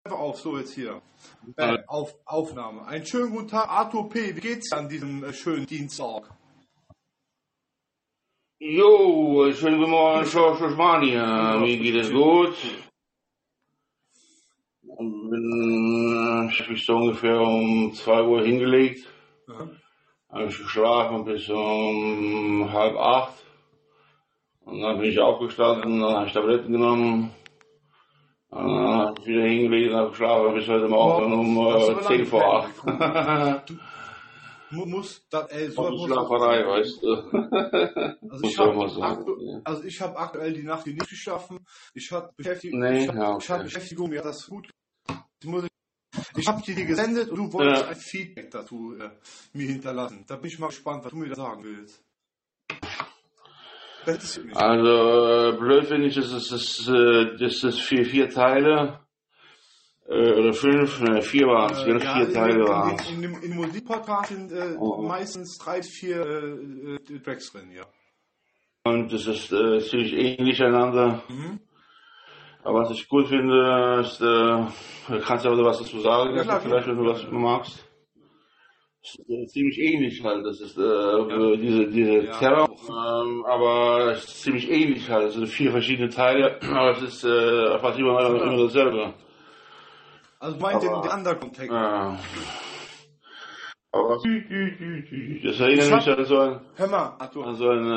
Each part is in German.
auf, so jetzt hier. Aufnahme. Einen schönen guten Tag, Arthur P. Wie geht's an diesem schönen Dienstag? Jo, schönen guten Morgen, George Osmania. Mir geht es gut. Ich habe mich so ungefähr um 2 Uhr hingelegt. Ja. Habe ich geschlafen bis um 7:30. Und dann bin ich aufgestanden, dann habe ich Tabletten genommen. Dann habe ich wieder hingelegt und habe geschlafen bis heute Morgen um 10 vor 8. Du musst das, Schlaferei, weißt du. Also ich habe aktuell die Nacht nicht geschlafen. Ich habe Beschäftigung, mir hat das gut. Ich habe dir gesendet und du wolltest ein Feedback dazu mir hinterlassen. Da bin ich mal gespannt, was du mir da sagen willst. Also blöd finde ich, das ist 4 Teile. Oder 5, 4 waren es, 4 Teile waren es. In Musikpodcast sind meistens 3, 4 Tracks drin, ja. Und das ist ziemlich ähnlich einander. Mhm. Aber was ich gut finde, ist, kannst du aber was dazu sagen, ja, klar, vielleicht, wenn du was magst. Ist ziemlich ähnlich halt, das ist diese Terror, aber es ist ziemlich ähnlich halt, es sind 4 verschiedene Teile, aber es ist fast immer dasselbe. Also meint den Underground-Text. Aber das erinnert mich an so ein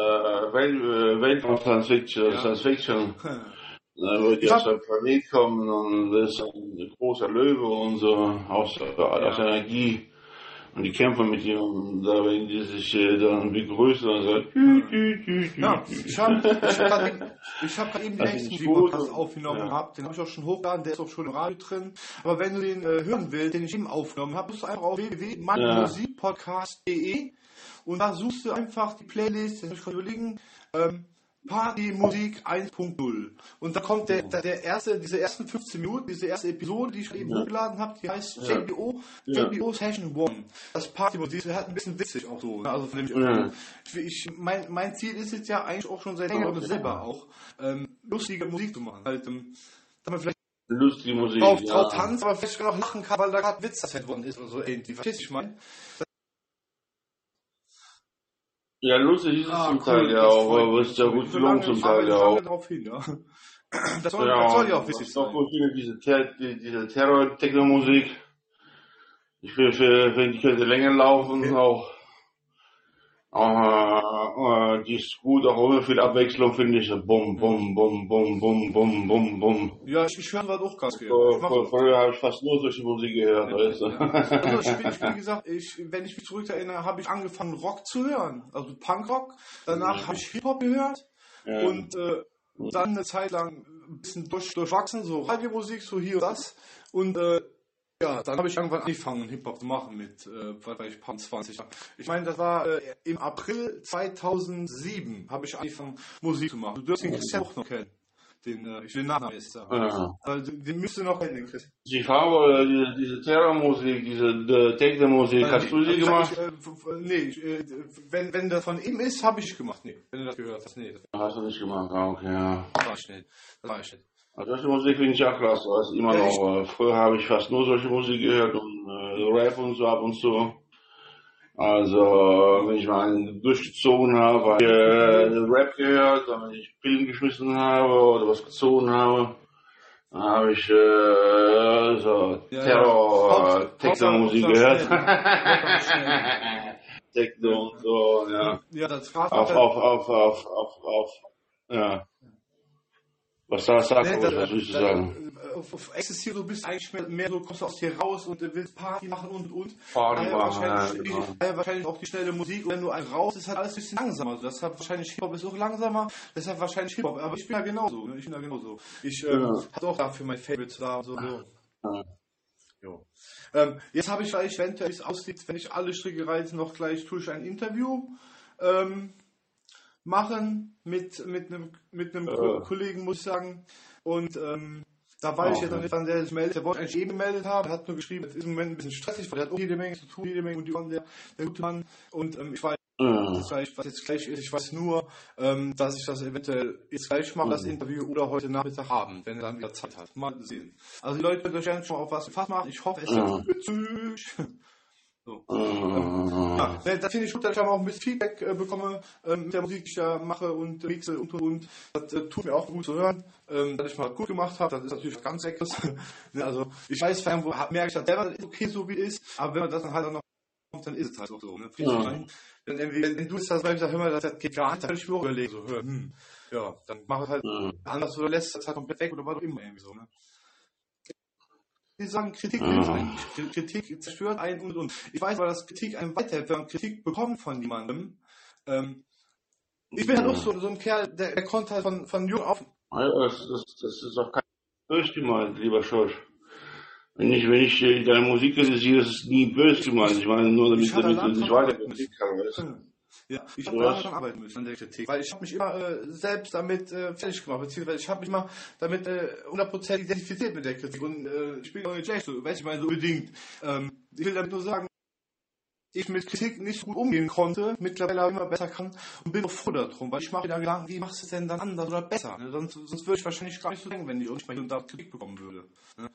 Weltraum-Science-Fiction. Wo die aus einem Planet kommen und das ist ein großer Löwe und so aus Energie. Und die kämpfen mit ihm und da werden die sich dann begrüßen und so. Ja, ich hab gerade eben den nächsten Podcast aufgenommen gehabt, den habe ich auch schon hochgeladen, der ist auch schon im Radio drin. Aber wenn du den hören willst, den ich eben aufgenommen habe, musst du einfach auf www.meinmusikpodcast.de und da suchst du einfach die Playlist, das muss ich gerade überlegen, Party Musik 1.0. Und da kommt diese ersten 15 Minuten, diese erste Episode, die ich eben hochgeladen habe, die heißt JBO Session 1. Das Party Musik, das hat ein bisschen witzig auch so. Also von dem mein Ziel ist jetzt ja eigentlich auch schon seit längerem selber auch, lustige Musik zu machen. Halt, damit man vielleicht lustige Musik, drauf tanzt, aber vielleicht auch lachen kann, weil da gerade Witz das worden ist oder so irgendwie. Verstehst du, ich meine? Ja, lustig ist es zum Teil ja auch, aber es ist ja gut gelungen zum Teil ja auch. Das soll ja auch witzig sein. Diese Terror-Techno-Musik. Ich finde, die könnte länger laufen, auch die ist gut, auch ohne viel Abwechslung finde ich. Bum, bum, bum, bum, bum, bum, bum, bum. Ja, ich höre das auch ganz gerne. Früher habe ich fast nur solche Musik gehört, weißt du. Also wie gesagt, wenn ich mich zurück erinnere, habe ich angefangen Rock zu hören, also Punkrock. Danach habe ich Hip-Hop gehört und dann eine Zeit lang ein bisschen durchwachsen, so Radiomusik, so hier und das. Und dann habe ich irgendwann angefangen, Hip-Hop zu machen mit, weil ich 20. Ich meine, das war im April 2007 habe ich angefangen, Musik zu machen. Du wirst den Christian auch noch kennen. Ich will den Nachnamen jetzt sagen. Ja. Also, den müsst ihr noch kennen, den Christian. Die Farbe, diese Terrormusik, diese Techno-Musik, hast du sie gemacht? Wenn das von ihm ist, habe ich gemacht. Nee, wenn du das gehört hast, nee. Hast du nicht gemacht, okay, ja. Das war ich nicht. Also solche Musik finde ich auch klasse, also immer noch. Früher habe ich fast nur solche Musik gehört und Rap und so ab und zu. Also wenn ich mal einen durchgezogen habe, habe ich Rap gehört, wenn ich Pillen geschmissen habe oder was gezogen habe, dann habe ich Techno-Musik gehört. Techno und so, ja. Ja, das war ja. Was sagst du, was willst du sagen? Auf Ecstasy, du bist eigentlich mehr so, kommst du aus dir raus und willst Party machen und. Party machen, wahrscheinlich auch die schnelle Musik, und wenn du einen raus, ist halt alles ein bisschen langsamer. Also deshalb wahrscheinlich Hip-Hop ist auch langsamer, deshalb wahrscheinlich Hip-Hop. Aber ich bin ja genauso. Ich hatte auch dafür mein Favorite da. So. Jetzt habe ich gleich, eventuell, wie es aussieht, wenn ich alle Stricke reiße, noch gleich tue ich ein Interview machen mit einem Kollegen, muss ich sagen. Und da war ich jetzt noch nicht, wann der sich meldet. Der wollte eigentlich eben gemeldet haben. Er hat nur geschrieben, es ist im Moment ein bisschen stressig, weil er hat auch jede Menge zu tun, und der gute Mann. Und ich weiß was jetzt gleich ist. Ich weiß nur, dass ich das eventuell jetzt gleich mache, das Interview, oder heute Nachmittag haben, wenn er dann wieder Zeit hat. Mal sehen. Also die Leute können euch gerne schon auf was gefasst machen. Ich hoffe, es ist witzig. So. Das finde ich gut, dass ich auch ein bisschen Feedback bekomme mit der Musik, die ich da mache und mixe und. Das tut mir auch gut zu hören, dass ich mal gut gemacht habe. Das ist natürlich ganz leckeres. Also ich weiß, irgendwo merke ich dann selber, das ist okay, so wie es ist, aber wenn man das dann halt auch noch kommt, dann ist es halt auch so. Ne? Wenn du es das sagst, hör mal, das geht gar nicht, dann würde ich mir auch überlegen, so, ja, dann mach es halt anders oder lässt es halt komplett weg oder was auch immer irgendwie so. Ne? Die sagen, Kritik hilft eigentlich. Kritik zerstört einen und. Ich weiß aber, dass Kritik einem weiterhilft, wenn man Kritik bekommt von jemandem. Ich bin halt auch so ein Kerl, der konnte halt von jung auf. Das ist auch kein böse gemeint, lieber Schorsch. Wenn ich deine Musik kritisiere, ist es nie böse gemeint. Ich meine nur, damit du nicht weitergehen kannst. Ja, ich habe da schon arbeiten müssen an der Kritik, weil ich habe mich immer selbst damit fertig gemacht, beziehungsweise ich habe mich mal damit 100% identifiziert mit der Kritik und ich bin auch nicht schlecht, so, weiß ich mal so unbedingt. Ich will damit nur sagen, ich mit Kritik nicht gut umgehen konnte, mittlerweile aber immer besser kann und bin auch froh darum, weil ich mache mir da Gedanken, wie machst du es denn dann anders oder besser? Ne? Sonst würde ich wahrscheinlich gar nicht so denken, wenn ich nicht mal Kritik bekommen würde. Ne?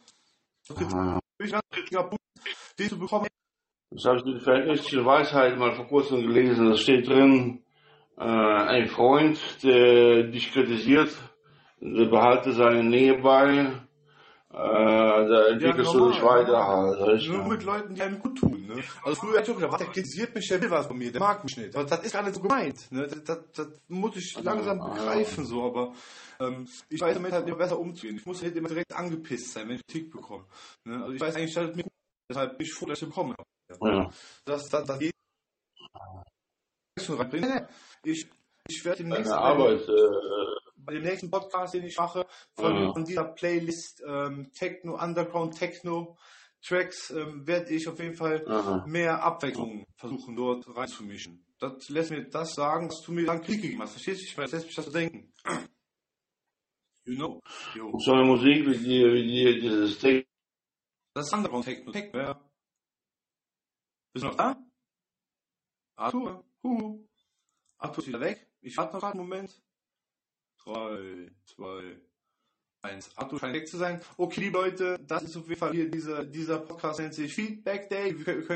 Die zu bekommen. Das habe ich mit verhältnismäßiger Weisheit mal vor kurzem gelesen. Da steht drin, ein Freund, der dich kritisiert, der behalte seine Nähe bei, da entwickelst du dich weiter halt. Nur mit Leuten, die einem gut tun. Ne? Also früher hätte ich auch gedacht, der kritisiert mich, der will was von mir, der mag mich nicht. Aber das ist gar nicht so gemeint. Ne? Das muss ich langsam begreifen, so, aber ich weiß damit halt immer besser umzugehen. Ich muss nicht immer direkt angepisst sein, wenn ich Kritik bekomme. Ne? Also ich weiß eigentlich, dass es mir gut ist. Deshalb bin ich froh, dass ich bekommen habe. Ja. Das geht schon reinbringen. Ich werde demnächst bei dem nächsten Podcast, den ich mache, von dieser Playlist Techno, Underground Techno Tracks, werde ich auf jeden Fall mehr Abwechslung versuchen, dort reinzumischen. Das lässt mir das sagen, was du mir dann Krieg gegeben hast. Verstehst du? Das lässt mich das so denken. You know. So eine Musik wie dieses Techno. Das ist Underground Techno. Ja. Bist du noch da? Arthur? Arthur ist wieder weg. Ich warte noch gerade einen Moment. 3, 2, 1. Arthur scheint weg zu sein. Okay, liebe Leute, das ist auf jeden Fall hier dieser Podcast, nennt sich Feedback Day. Wir können